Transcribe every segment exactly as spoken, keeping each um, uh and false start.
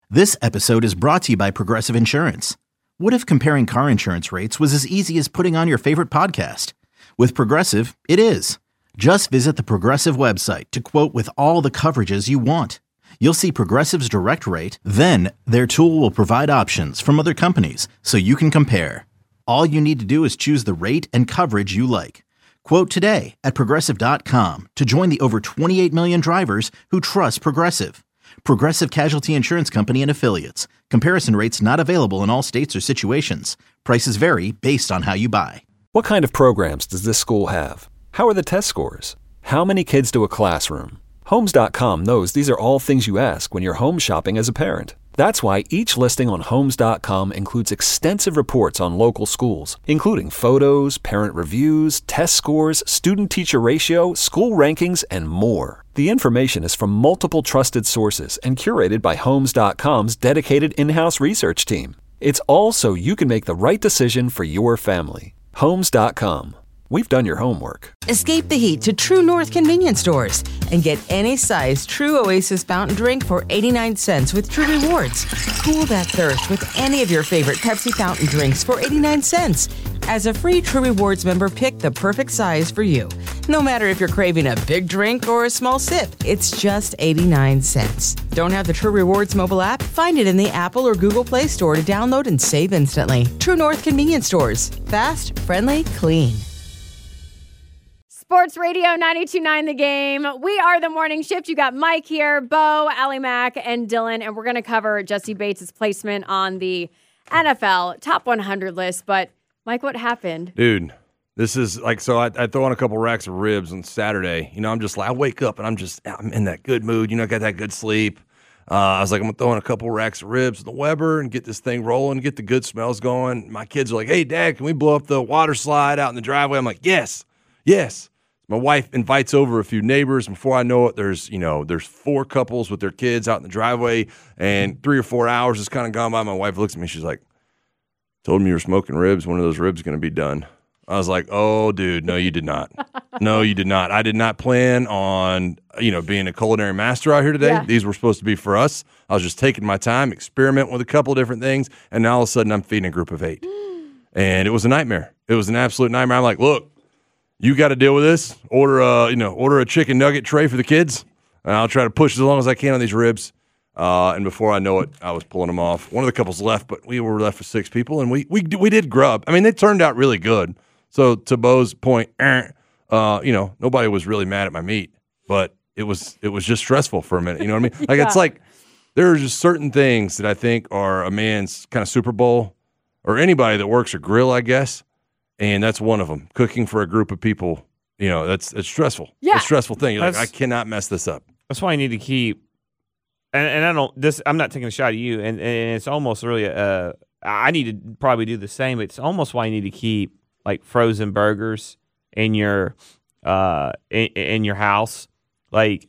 This episode is brought to you by Progressive Insurance. What if comparing car insurance rates was as easy as putting on your favorite podcast? With Progressive, it is. Just visit the Progressive website to quote with all the coverages you want. You'll see Progressive's direct rate, then their tool will provide options from other companies so you can compare. All you need to do is choose the rate and coverage you like. Quote today at Progressive dot com to join the over twenty-eight million drivers who trust Progressive. Progressive Casualty Insurance Company and Affiliates. Comparison rates not available in all states or situations. Prices vary based on how you buy. What kind of programs does this school have? How are the test scores? How many kids do a classroom? Homes dot com knows these are all things you ask when you're home shopping as a parent. That's why each listing on Homes dot com includes extensive reports on local schools, including photos, parent reviews, test scores, student-teacher ratio, school rankings, and more. The information is from multiple trusted sources and curated by Homes dot com's dedicated in-house research team. It's all so you can make the right decision for your family. Homes dot com. We've done your homework. Escape the heat to True North convenience stores and get any size True Oasis fountain drink for eighty-nine cents with True Rewards. Cool that thirst with any of your favorite Pepsi fountain drinks for eighty-nine cents. As a free True Rewards member, pick the perfect size for you. No matter if you're craving a big drink or a small sip, it's just eighty-nine cents. Don't have the True Rewards mobile app? Find it in the Apple or Google Play Store to download and save instantly. True North convenience stores. Fast, friendly, clean. Sports Radio ninety-two point nine The Game. We are the morning shift. You got Mike here, Bo, Allie Mack, and Dylan, and we're going to cover Jessie Bates' placement on the N F L top one hundred list. But, Mike, what happened? Dude, this is like, so I, I throw on a couple racks of ribs on Saturday. You know, I'm just like, I wake up and I'm just, I'm in that good mood. You know, I got that good sleep. Uh, I was like, I'm going to throw in a couple racks of ribs in the Weber and get this thing rolling, get the good smells going. My kids are like, hey, Dad, can we blow up the water slide out in the driveway? I'm like, yes, yes. My wife invites over a few neighbors. Before I know it, there's, you know, there's four couples with their kids out in the driveway, and three or four hours has kind of gone by. My wife looks at me. She's like, told me you were smoking ribs. One of those ribs is going to be done. I was like, oh, dude, no, you did not. No, you did not. I did not plan on, you know, being a culinary master out here today. Yeah. These were supposed to be for us. I was just taking my time, experimenting with a couple of different things, and now all of a sudden I'm feeding a group of eight. And it was a nightmare. It was an absolute nightmare. I'm like, look, you got to deal with this. Order a, you know, order a chicken nugget tray for the kids, and I'll try to push as long as I can on these ribs. Uh, and before I know it, I was pulling them off. One of the couples left, but we were left with six people, and we we we did grub. I mean, they turned out really good. So to Bo's point, uh, you know, nobody was really mad at my meat, but it was it was just stressful for a minute. You know what I mean? Like yeah. It's like there are just certain things that I think are a man's kind of Super Bowl, or anybody that works a grill, I guess. And that's one of them. Cooking for a group of people, you know, that's it's stressful. Yeah. It's a stressful thing. You're like, I cannot mess this up. That's why you need to keep, and, and I don't, this, I'm not taking a shot at you, and, and it's almost really, uh, I need to probably do the same. It's almost why you need to keep, like, frozen burgers in your, uh, in, in your house. Like,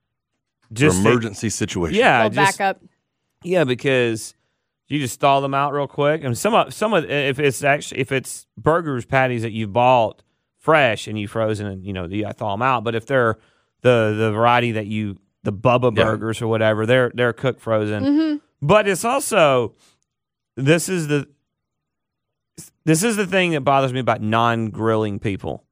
just. For emergency situation. Yeah. Just, backup. Yeah, because you just thaw them out real quick, and some of some of if it's actually if it's burgers patties that you bought fresh and you frozen, and you know you thaw them out. But if they're the the variety that you the Bubba yeah. burgers or whatever, they're they're cooked frozen. Mm-hmm. But it's also this is the this is the thing that bothers me about non-grilling people.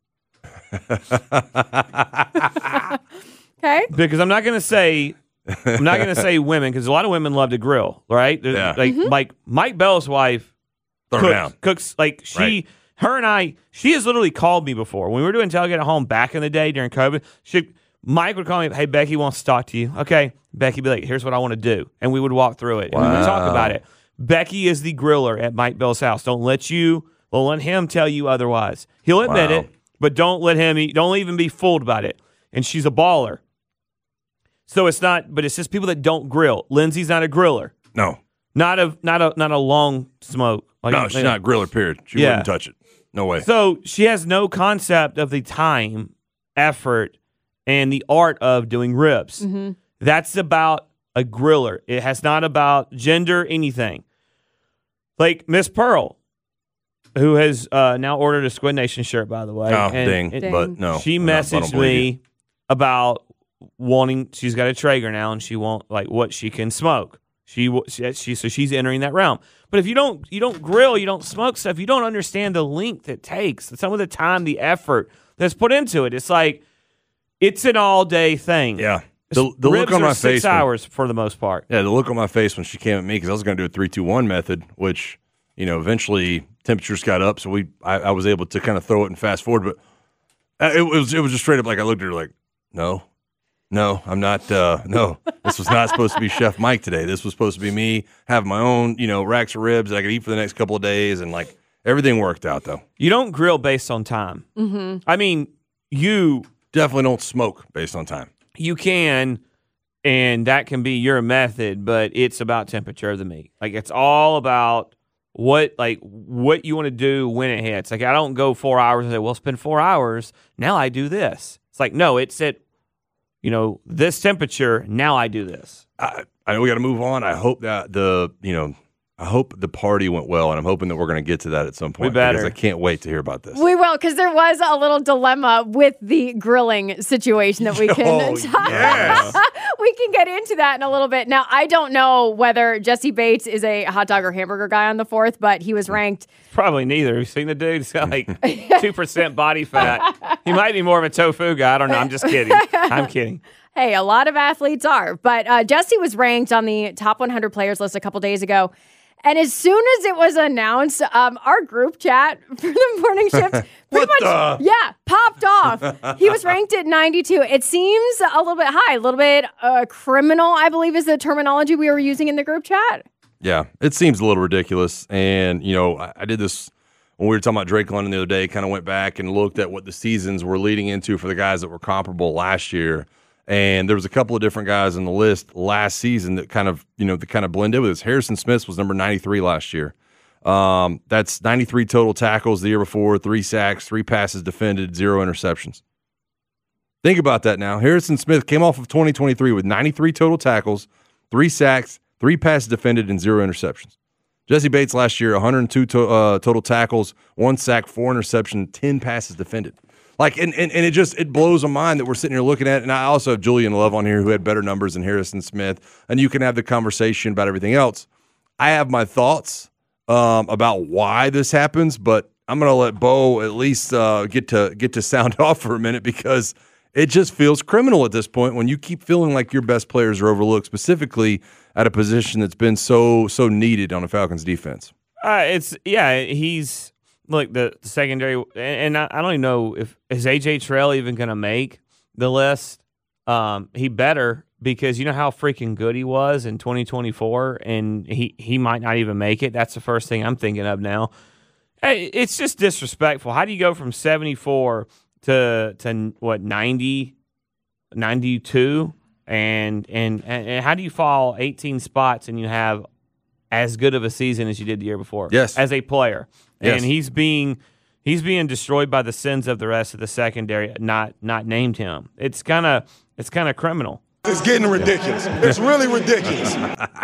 Okay, because I'm not going to say. I'm not going to say women, because a lot of women love to grill, right? Yeah. Like, mm-hmm. like Mike Bell's wife Throw cooks, down. cooks, like she, right. her and I, she has literally called me before. When we were doing Tailgate at Home back in the day during COVID, she, Mike would call me, hey, Becky wants to talk to you. Okay. Becky would be like, here's what I want to do. And we would walk through it. Wow. And we would talk about it. Becky is the griller at Mike Bell's house. Don't let you, don't let him tell you otherwise. He'll admit wow. it, but don't let him, don't even be fooled about it. And she's a baller. So it's not, but it's just people that don't grill. Lindsay's not a griller. No. Not a not a not a long smoke. Like, no, she's like, not a griller, period. She yeah. wouldn't touch it. No way. So she has no concept of the time, effort, and the art of doing ribs. Mm-hmm. That's about a griller. It has not about gender, anything. Like Miss Pearl, who has uh, now ordered a Squid Nation shirt, by the way. Oh, and, ding. and But no. She I'm not- I messaged don't believe me you. about wanting, she's got a Traeger now, and she wants, like, what she can smoke. She, she she so she's entering that realm. But if you don't you don't grill, you don't smoke stuff, you don't understand the length it takes, some of the time, the effort that's put into it. It's like it's an all day thing. Yeah, the, the Ribs look on are my six face when- hours for the most part. Yeah, the look on my face when she came at me because I was going to do a three two one method, which you know eventually temperatures got up, so we I, I was able to kind of throw it and fast forward. But it, it was it was just straight up like I looked at her like, no. No, I'm not. Uh, no, this was not supposed to be Chef Mike today. This was supposed to be me having my own, you know, racks of ribs that I could eat for the next couple of days, and like everything worked out though. You don't grill based on time. Mm-hmm. I mean, you definitely don't smoke based on time. You can, and that can be your method, but it's about temperature of the meat. Like it's all about what like what you want to do when it hits. Like I don't go four hours and say, well, spend four hours. Now I do this. It's like no, it's at you know, this temperature, now I do this. I, I know we got to move on. I hope that the, you know, I hope the party went well, and I'm hoping that we're going to get to that at some point. We better. Because I can't wait to hear about this. We will, because there was a little dilemma with the grilling situation that we can Oh, talk yes. We can get into that in a little bit. Now, I don't know whether Jesse Bates is a hot dog or hamburger guy on the fourth, but he was ranked. Probably neither. You've seen the dude? He's got like two percent body fat. He might be more of a tofu guy. I don't know. I'm just kidding. I'm kidding. Hey, a lot of athletes are. But uh, Jesse was ranked on the top one hundred players list a couple days ago. And as soon as it was announced, um, our group chat for the morning shift pretty much, the? yeah, popped off. He was ranked at ninety-two. It seems a little bit high, a little bit uh, criminal, I believe is the terminology we were using in the group chat. Yeah, it seems a little ridiculous. And, you know, I, I did this when we were talking about Drake London the other day, kind of went back and looked at what the seasons were leading into for the guys that were comparable last year. And there was a couple of different guys in the list last season that kind of, you know, that kind of blended with us. Harrison Smith was number ninety-three last year. Um, that's ninety-three total tackles the year before, three sacks, three passes defended, zero interceptions. Think about that now. Harrison Smith came off of twenty twenty-three with ninety-three total tackles, three sacks, three passes defended, and zero interceptions. Jesse Bates last year, one hundred two to, uh, total tackles, one sack, four interceptions, ten passes defended. Like, and, and, and it just, it blows my mind that we're sitting here looking at it. And I also have Julian Love on here who had better numbers than Harrison Smith. And you can have the conversation about everything else. I have my thoughts um, about why this happens, but I'm going to let Bo at least uh, get to get to sound off for a minute because it just feels criminal at this point when you keep feeling like your best players are overlooked, specifically at a position that's been so, so needed on the Falcons defense. Uh, it's, yeah, he's, look, the, the secondary, and, and I, I don't even know if, is A J Terrell even going to make the list? Um, he better, because you know how freaking good he was in twenty twenty-four, and he, he might not even make it. That's the first thing I'm thinking of now. Hey, it's just disrespectful. How do you go from seventy-four to, to what, ninety, ninety-two? And, and, and how do you fall eighteen spots and you have as good of a season as you did the year before? Yes. As a player. Yes. And he's being he's being destroyed by the sins of the rest of the secondary, not not named him. It's kind of it's kind of criminal. It's getting ridiculous. It's really ridiculous.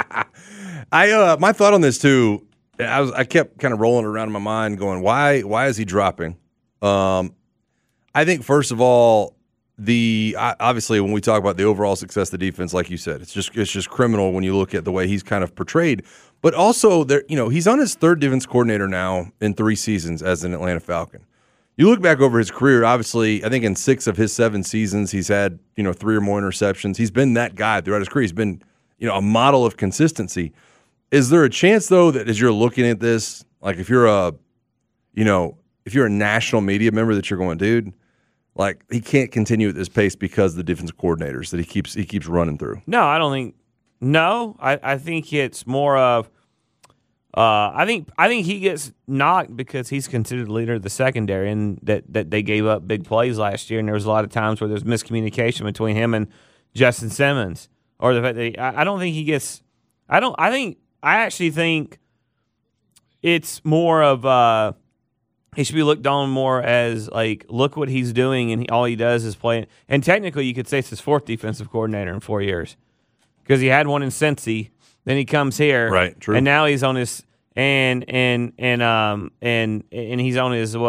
I uh, my thought on this too. I was I kept kind of rolling around in my mind, going, why why is he dropping? Um, I think first of all, the obviously when we talk about the overall success of the defense, like you said, it's just it's just criminal when you look at the way he's kind of portrayed. But also, there, you know, he's on his third defense coordinator now in three seasons as an Atlanta Falcon. You look back over his career, obviously, I think in six of his seven seasons, he's had, you know, three or more interceptions. He's been that guy throughout his career. He's been, you know, a model of consistency. Is there a chance, though, that as you're looking at this, like if you're a, you know, if you're a national media member that you're going, dude, like he can't continue at this pace because of the defensive coordinators that he keeps he keeps running through? No, I don't think. No, I, I think it's more of. Uh, I think I think he gets knocked because he's considered the leader of the secondary, and that, that they gave up big plays last year, and there was a lot of times where there's miscommunication between him and Justin Simmons, or the fact that he, I, I don't think he gets. I don't. I think I actually think it's more of. Uh, he should be looked on more as like, look what he's doing, and he, all he does is play. And technically, you could say it's his fourth defensive coordinator in four years. Because he had one in Cincy, then he comes here, right? True. And now he's on his and and and um and and he's on his what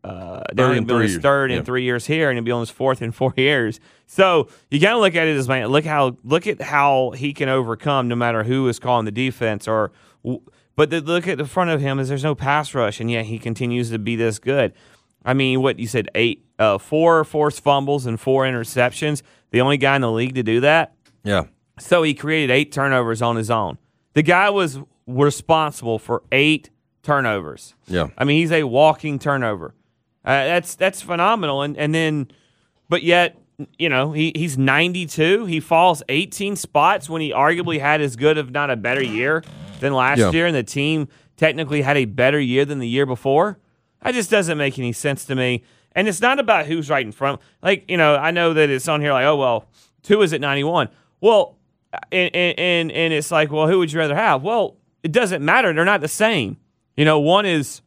uh, Third they're in going to be on three his years. third Yeah. in three years here, and he'll be on his fourth in four years. So you got to look at it as, man, look how look at how he can overcome no matter who is calling the defense. Or, but the, look at the front of him is there's no pass rush, and yet he continues to be this good. I mean, what you said, eight, uh, four forced fumbles and four interceptions. The only guy in the league to do that. Yeah. So he created eight turnovers on his own. The guy was responsible for eight turnovers. Yeah. I mean, he's a walking turnover. Uh, that's that's phenomenal. And and then, but yet, you know, he, he's ninety-two. He falls eighteen spots when he arguably had as good, if not a better year than last Yeah. year, and the team technically had a better year than the year before. That just doesn't make any sense to me. And it's not about who's right in front. Like, you know, I know that it's on here like, oh, well, two is at ninety-one. Well, and, and, and it's like, well, who would you rather have? Well, it doesn't matter. They're not the same. You know, one is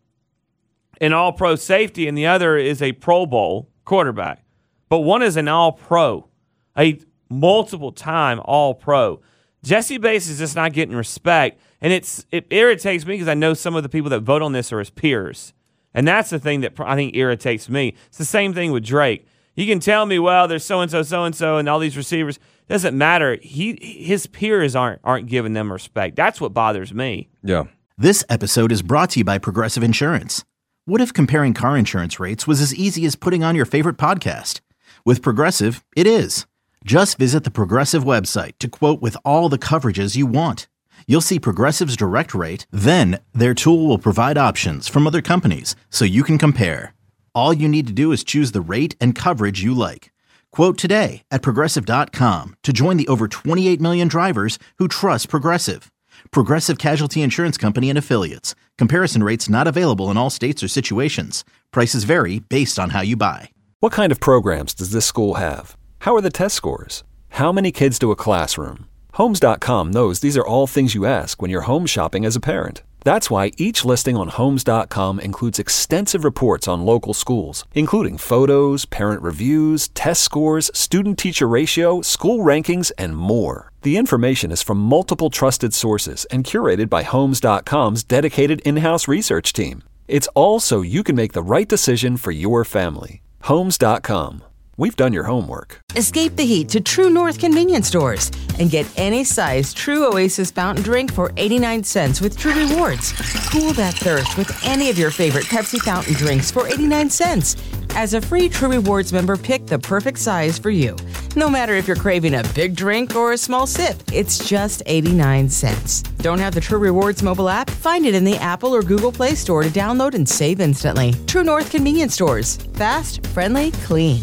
an all-pro safety and the other is a Pro Bowl quarterback. But one is an all-pro, a multiple-time all-pro. Jesse Bates is just not getting respect, and it's it irritates me because I know some of the people that vote on this are his peers. And that's the thing that I think irritates me. It's the same thing with Drake. You can tell me, well, there's so-and-so, so-and-so, and all these receivers. Doesn't matter. He His peers aren't aren't giving them respect. That's what bothers me. Yeah. This episode is brought to you by Progressive Insurance. What if comparing car insurance rates was as easy as putting on your favorite podcast? With Progressive, it is. Just visit the Progressive website to quote with all the coverages you want. You'll see Progressive's direct rate, then their tool will provide options from other companies so you can compare. All you need to do is choose the rate and coverage you like. Quote today at Progressive dot com to join the over twenty-eight million drivers who trust Progressive. Progressive Casualty Insurance Company and Affiliates. Comparison rates not available in all states or situations. Prices vary based on how you buy. What kind of programs does this school have? How are the test scores? How many kids do a classroom? Homes dot com knows these are all things you ask when you're home shopping as a parent. That's why each listing on Homes dot com includes extensive reports on local schools, including photos, parent reviews, test scores, student-teacher ratio, school rankings, and more. The information is from multiple trusted sources and curated by Homes dot com's dedicated in-house research team. It's all so you can make the right decision for your family. Homes dot com. We've done your homework. Escape the heat to True North convenience stores and get any size True Oasis fountain drink for eighty-nine cents with True Rewards. Cool that thirst with any of your favorite Pepsi fountain drinks for eighty-nine cents. As a free True Rewards member, pick the perfect size for you. No matter if you're craving a big drink or a small sip, it's just eighty-nine cents. Don't have the True Rewards mobile app? Find it in the Apple or Google Play Store to download and save instantly. True North convenience stores. Fast, friendly, clean.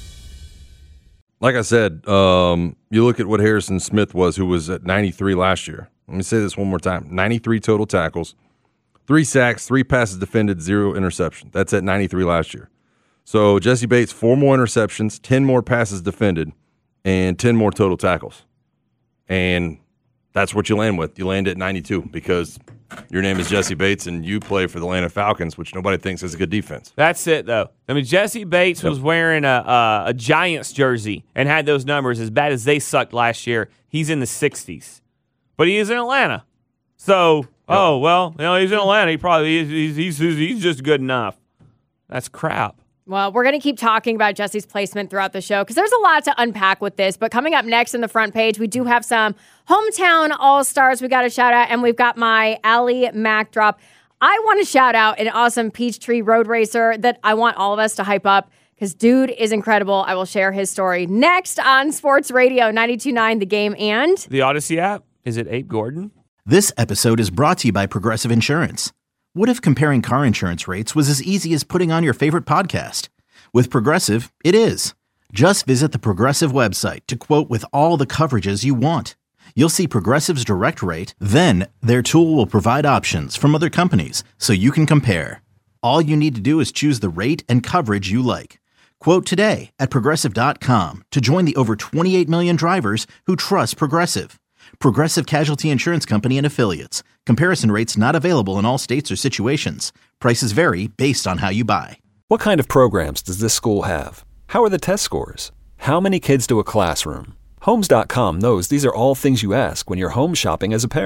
Like I said, um, you look at what Harrison Smith was, who was at ninety-three last year. Let me say this one more time. ninety-three total tackles, three sacks, three passes defended, zero interception. That's at ninety-three last year. So Jesse Bates, four more interceptions, ten more passes defended, and ten more total tackles. And that's what you land with. You land at ninety-two because your name is Jesse Bates and you play for the Atlanta Falcons, which nobody thinks is a good defense. That's it, though. I mean, Jesse Bates Yep. was wearing a, a a Giants jersey and had those numbers as bad as they sucked last year. He's in the sixties, but he is in Atlanta. So, oh well, you know, he's in Atlanta. He probably he's he's he's, he's just good enough. That's crap. Well, we're going to keep talking about Jesse's placement throughout the show because there's a lot to unpack with this. But coming up next in the front page, we do have some hometown all-stars we got to shout out, and we've got my Allie Mack drop. I want to shout out an awesome Peachtree road racer that I want all of us to hype up because dude is incredible. I will share his story next on Sports Radio ninety-two point nine The Game and The Odyssey app. Is it Abe Gordon? This episode is brought to you by Progressive Insurance. What if comparing car insurance rates was as easy as putting on your favorite podcast? With Progressive, it is. Just visit the Progressive website to quote with all the coverages you want. You'll see Progressive's direct rate, then their tool will provide options from other companies so you can compare. All you need to do is choose the rate and coverage you like. Quote today at Progressive dot com to join the over twenty-eight million drivers who trust Progressive. Progressive Casualty Insurance Company and Affiliates. Comparison rates not available in all states or situations. Prices vary based on how you buy. What kind of programs does this school have? How are the test scores? How many kids do a classroom? Homes dot com knows these are all things you ask when you're home shopping as a parent.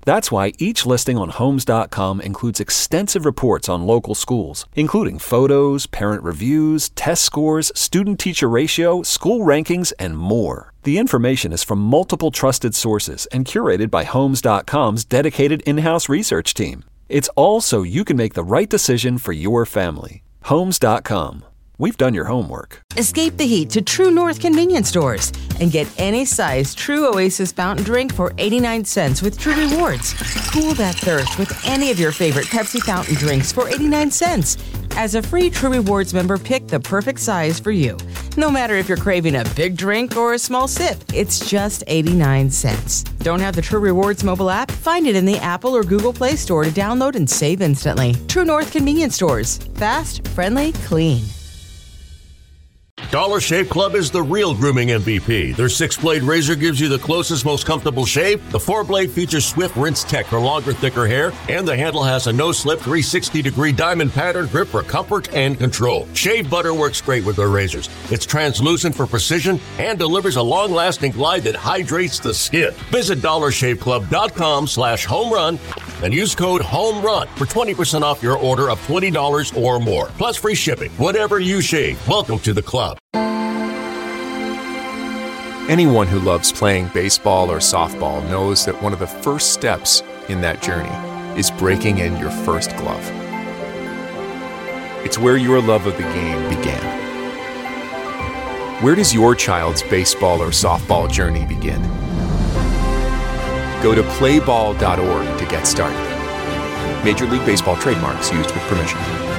That's why each listing on Homes dot com includes extensive reports on local schools, including photos, parent reviews, test scores, student-teacher ratio, school rankings, and more. The information is from multiple trusted sources and curated by Homes dot com's dedicated in-house research team. It's all so you can make the right decision for your family. Homes dot com. We've done your homework. Escape the heat to True North convenience stores and get any size True Oasis fountain drink for eighty-nine cents with True Rewards. Cool that thirst with any of your favorite Pepsi fountain drinks for eighty-nine cents. As a free True Rewards member, pick the perfect size for you. No matter if you're craving a big drink or a small sip, it's just eighty-nine cents. Don't have the True Rewards mobile app? Find it in the Apple or Google Play Store to download and save instantly. True North convenience stores. Fast, friendly, clean. Dollar Shave Club is the real grooming M V P. Their six-blade razor gives you the closest, most comfortable shave. The four-blade features swift rinse tech for longer, thicker hair, and the handle has a no-slip three hundred sixty degree diamond pattern grip for comfort and control. Shave butter works great with their razors. It's translucent for precision and delivers a long-lasting glide that hydrates the skin. Visit dollar shave club dot com slash home run and use code HOMERUN for twenty percent off your order of twenty dollars or more, plus free shipping. Whatever you shave, welcome to the club. Anyone who loves playing baseball or softball knows that one of the first steps in that journey is breaking in your first glove. It's where your love of the game began. Where does your child's baseball or softball journey begin? Go to play ball dot org to get started. Major League Baseball trademarks used with permission.